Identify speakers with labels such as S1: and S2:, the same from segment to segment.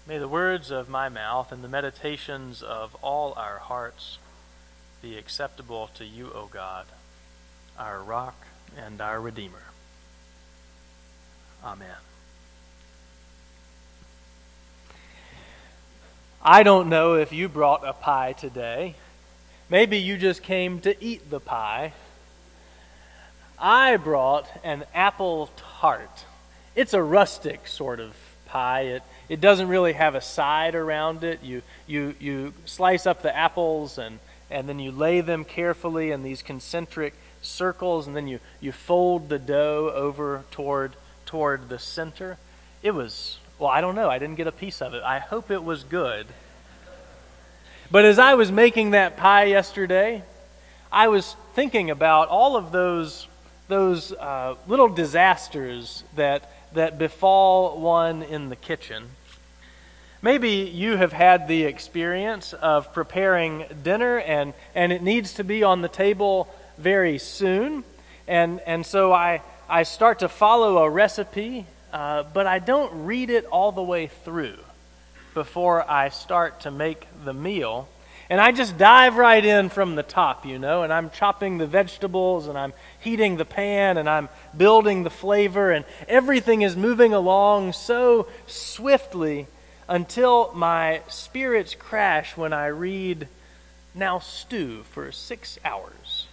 S1: May the words of my mouth and the meditations of all our hearts be acceptable to you, O God, our rock and our Redeemer. Amen. I don't know if you brought a pie today. Maybe you just came to eat the pie. I brought an apple tart. It's a rustic sort of pie. It doesn't really have a side around it. You slice up the apples and then you lay them carefully in these concentric circles, and then you fold the dough over toward the center. It was, well, I don't know. I didn't get a piece of it. I hope it was good. But as I was making that pie yesterday, I was thinking about all of those little disasters that befall one in the kitchen. Maybe you have had the experience of preparing dinner and it needs to be on the table very soon. And so I start to follow a recipe, but I don't read it all the way through before I start to make the meal. And I just dive right in from the top, and I'm chopping the vegetables and I'm heating the pan and I'm building the flavor, and everything is moving along so swiftly until my spirits crash when I read, "Now stew for 6 hours."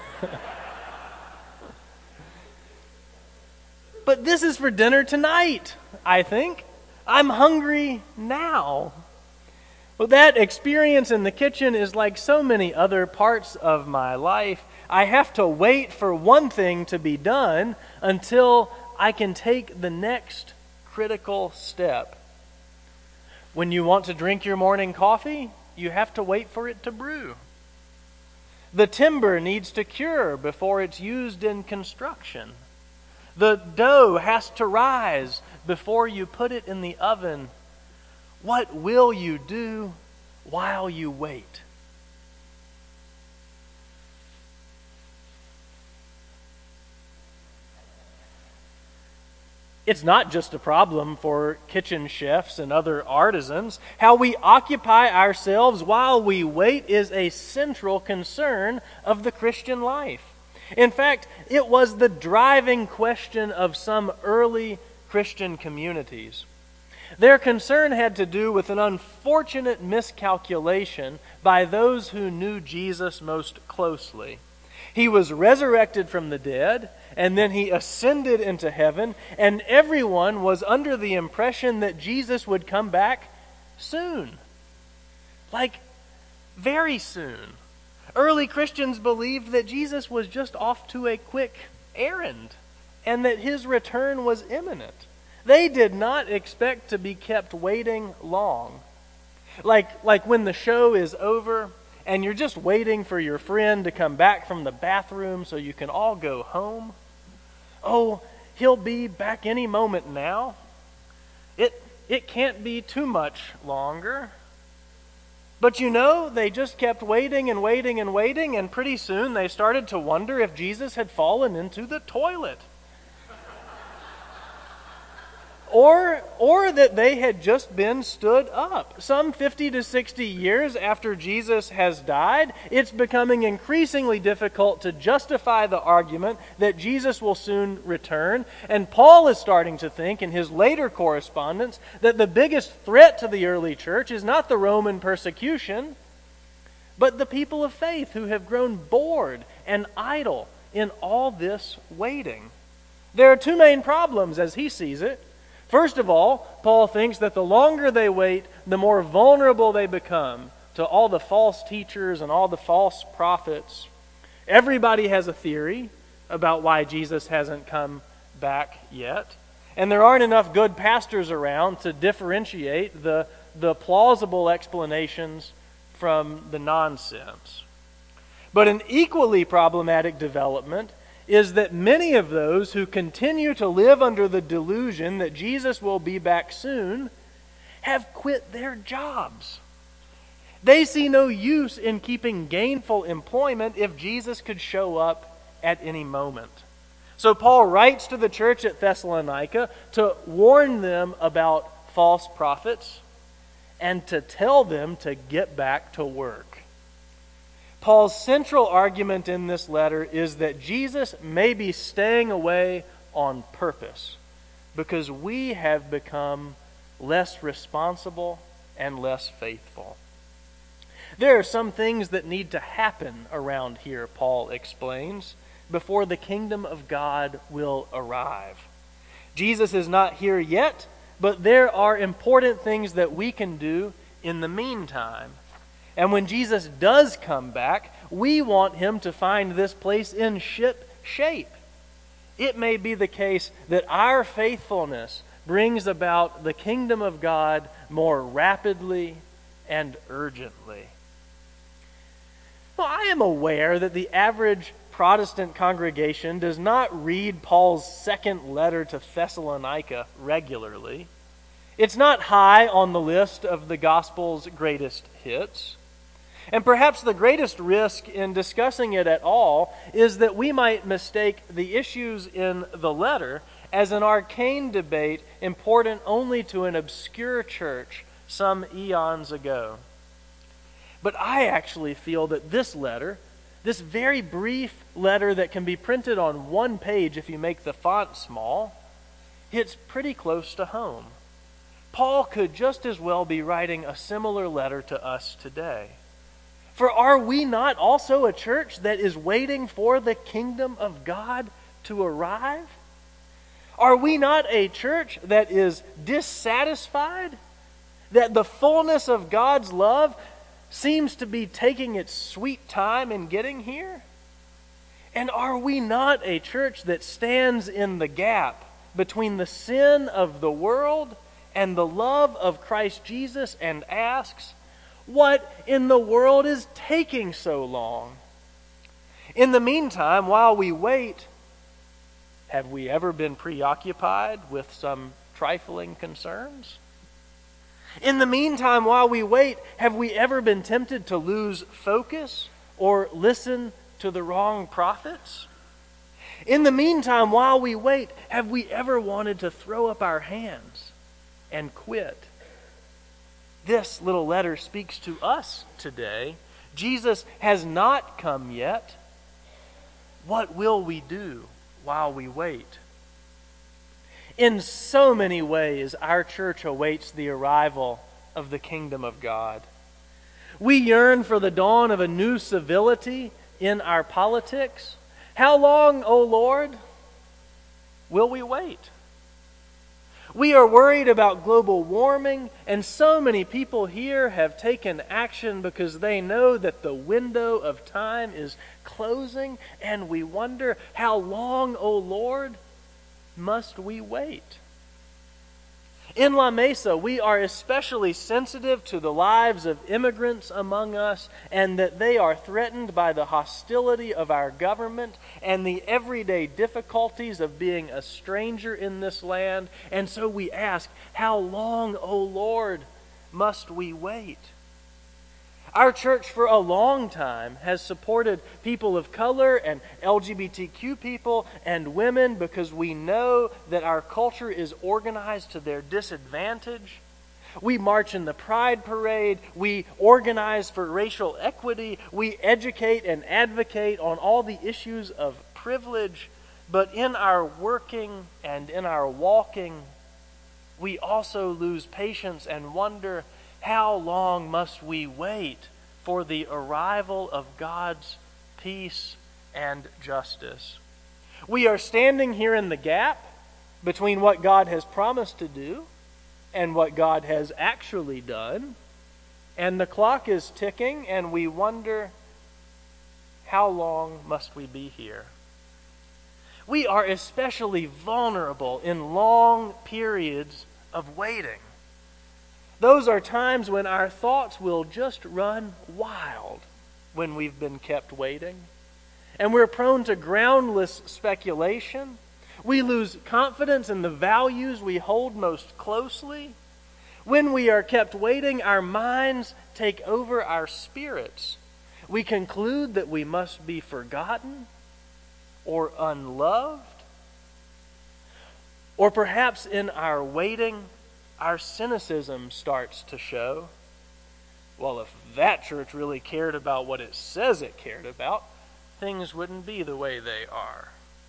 S1: But this is for dinner tonight, I think. I'm hungry now. Well, that experience in the kitchen is like so many other parts of my life. I have to wait for one thing to be done until I can take the next critical step. When you want to drink your morning coffee, you have to wait for it to brew. The timber needs to cure before it's used in construction. The dough has to rise before you put it in the oven. What will you do while you wait? It's not just a problem for kitchen chefs and other artisans. How we occupy ourselves while we wait is a central concern of the Christian life. In fact, it was the driving question of some early Christian communities. Their concern had to do with an unfortunate miscalculation by those who knew Jesus most closely. He was resurrected from the dead, and then he ascended into heaven, and everyone was under the impression that Jesus would come back soon. Like, very soon. Early Christians believed that Jesus was just off to a quick errand, and that his return was imminent. They did not expect to be kept waiting long. Like when the show is over and you're just waiting for your friend to come back from the bathroom so you can all go home. Oh, he'll be back any moment now. It can't be too much longer. But they just kept waiting and waiting and waiting, and pretty soon they started to wonder if Jesus had fallen into the toilet. Or that they had just been stood up. Some 50 to 60 years after Jesus has died, it's becoming increasingly difficult to justify the argument that Jesus will soon return. And Paul is starting to think in his later correspondence that the biggest threat to the early church is not the Roman persecution, but the people of faith who have grown bored and idle in all this waiting. There are two main problems as he sees it. First of all, Paul thinks that the longer they wait, the more vulnerable they become to all the false teachers and all the false prophets. Everybody has a theory about why Jesus hasn't come back yet. And there aren't enough good pastors around to differentiate the plausible explanations from the nonsense. But an equally problematic development is that many of those who continue to live under the delusion that Jesus will be back soon have quit their jobs. They see no use in keeping gainful employment if Jesus could show up at any moment. So Paul writes to the church at Thessalonica to warn them about false prophets and to tell them to get back to work. Paul's central argument in this letter is that Jesus may be staying away on purpose because we have become less responsible and less faithful. There are some things that need to happen around here, Paul explains, before the kingdom of God will arrive. Jesus is not here yet, but there are important things that we can do in the meantime. And when Jesus does come back, we want him to find this place in ship shape. It may be the case that our faithfulness brings about the kingdom of God more rapidly and urgently. Well, I am aware that the average Protestant congregation does not read Paul's second letter to Thessalonica regularly. It's not high on the list of the gospel's greatest hits. And perhaps the greatest risk in discussing it at all is that we might mistake the issues in the letter as an arcane debate important only to an obscure church some eons ago. But I actually feel that this letter, this very brief letter that can be printed on one page if you make the font small, hits pretty close to home. Paul could just as well be writing a similar letter to us today. For are we not also a church that is waiting for the kingdom of God to arrive? Are we not a church that is dissatisfied? That the fullness of God's love seems to be taking its sweet time in getting here? And are we not a church that stands in the gap between the sin of the world and the love of Christ Jesus and asks, what in the world is taking so long? In the meantime, while we wait, have we ever been preoccupied with some trifling concerns? In the meantime, while we wait, have we ever been tempted to lose focus or listen to the wrong prophets? In the meantime, while we wait, have we ever wanted to throw up our hands and quit? This little letter speaks to us today. Jesus has not come yet. What will we do while we wait? In so many ways, our church awaits the arrival of the kingdom of God. We yearn for the dawn of a new civility in our politics. How long, O Lord, will we wait? We are worried about global warming, and so many people here have taken action because they know that the window of time is closing, and we wonder, how long, O Lord, must we wait? In La Mesa, we are especially sensitive to the lives of immigrants among us and that they are threatened by the hostility of our government and the everyday difficulties of being a stranger in this land. And so we ask, how long, O Lord, must we wait? Our church for a long time has supported people of color and LGBTQ people and women because we know that our culture is organized to their disadvantage. We march in the Pride Parade. We organize for racial equity. We educate and advocate on all the issues of privilege. But in our working and in our walking, we also lose patience and wonder, how long must we wait for the arrival of God's peace and justice? We are standing here in the gap between what God has promised to do and what God has actually done. And the clock is ticking, and we wonder, how long must we be here? We are especially vulnerable in long periods of waiting. Those are times when our thoughts will just run wild when we've been kept waiting. And we're prone to groundless speculation. We lose confidence in the values we hold most closely. When we are kept waiting, our minds take over our spirits. We conclude that we must be forgotten or unloved. Or perhaps in our waiting, our cynicism starts to show. Well, if that church really cared about what it says it cared about, things wouldn't be the way they are.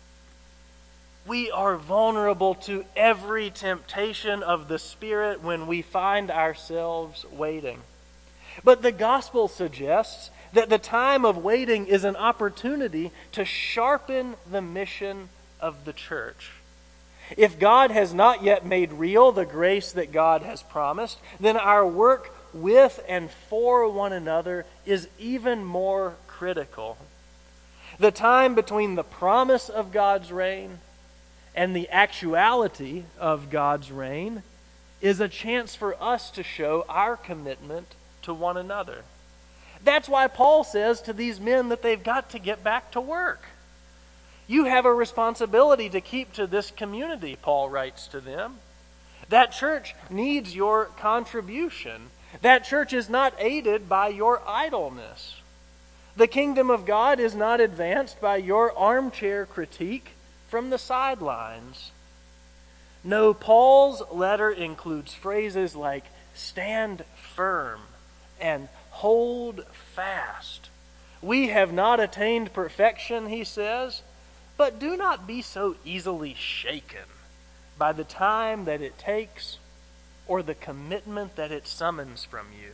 S1: We are vulnerable to every temptation of the Spirit when we find ourselves waiting. But the gospel suggests that the time of waiting is an opportunity to sharpen the mission of the church. If God has not yet made real the grace that God has promised, then our work with and for one another is even more critical. The time between the promise of God's reign and the actuality of God's reign is a chance for us to show our commitment to one another. That's why Paul says to these men that they've got to get back to work. You have a responsibility to keep to this community, Paul writes to them. That church needs your contribution. That church is not aided by your idleness. The kingdom of God is not advanced by your armchair critique from the sidelines. No, Paul's letter includes phrases like stand firm and hold fast. We have not attained perfection, he says, but do not be so easily shaken by the time that it takes or the commitment that it summons from you.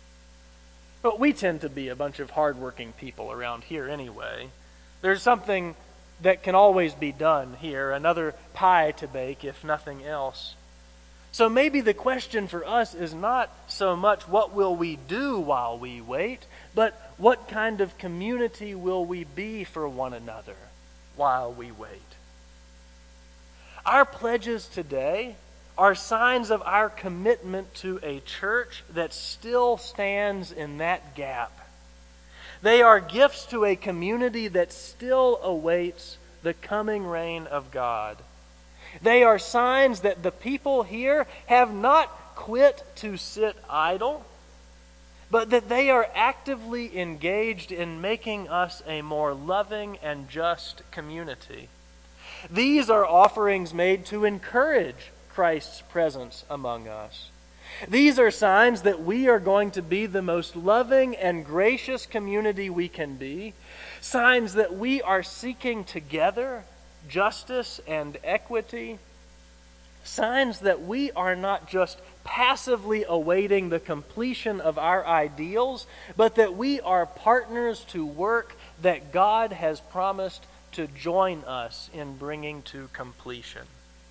S1: But we tend to be a bunch of hardworking people around here anyway. There's something that can always be done here, another pie to bake if nothing else. So maybe the question for us is not so much what will we do while we wait, but what kind of community will we be for one another while we wait. Our pledges today are signs of our commitment to a church that still stands in that gap. They are gifts to a community that still awaits the coming reign of God. They are signs that the people here have not quit to sit idle, but that they are actively engaged in making us a more loving and just community. These are offerings made to encourage Christ's presence among us. These are signs that we are going to be the most loving and gracious community we can be, signs that we are seeking together justice and equity, signs that we are not just passively awaiting the completion of our ideals, but that we are partners to work that God has promised to join us in bringing to completion.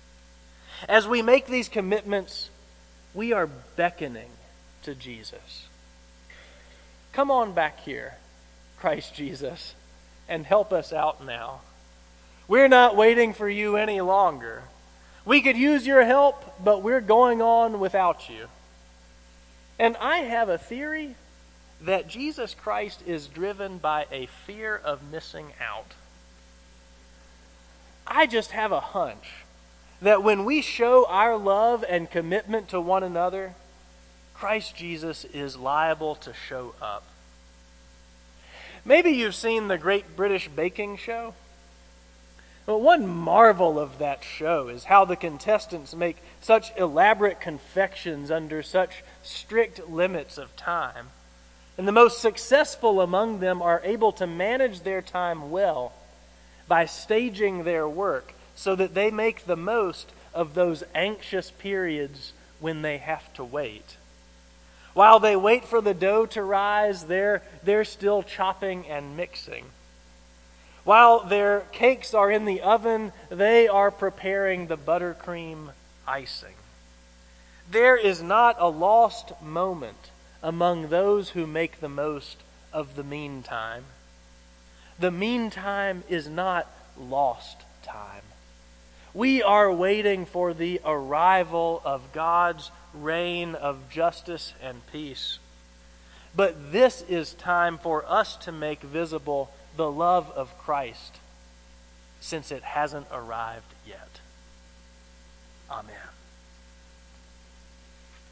S1: As we make these commitments, we are beckoning to Jesus. Come on back here, Christ Jesus, and help us out now. We're not waiting for you any longer. We could use your help, but we're going on without you. And I have a theory that Jesus Christ is driven by a fear of missing out. I just have a hunch that when we show our love and commitment to one another, Christ Jesus is liable to show up. Maybe you've seen the Great British Baking Show. But one marvel of that show is how the contestants make such elaborate confections under such strict limits of time. And the most successful among them are able to manage their time well by staging their work so that they make the most of those anxious periods when they have to wait. While they wait for the dough to rise, they're still chopping and mixing. While their cakes are in the oven, they are preparing the buttercream icing. There is not a lost moment among those who make the most of the meantime. The meantime is not lost time. We are waiting for the arrival of God's reign of justice and peace. But this is time for us to make visible the love of Christ, since it hasn't arrived yet. Amen.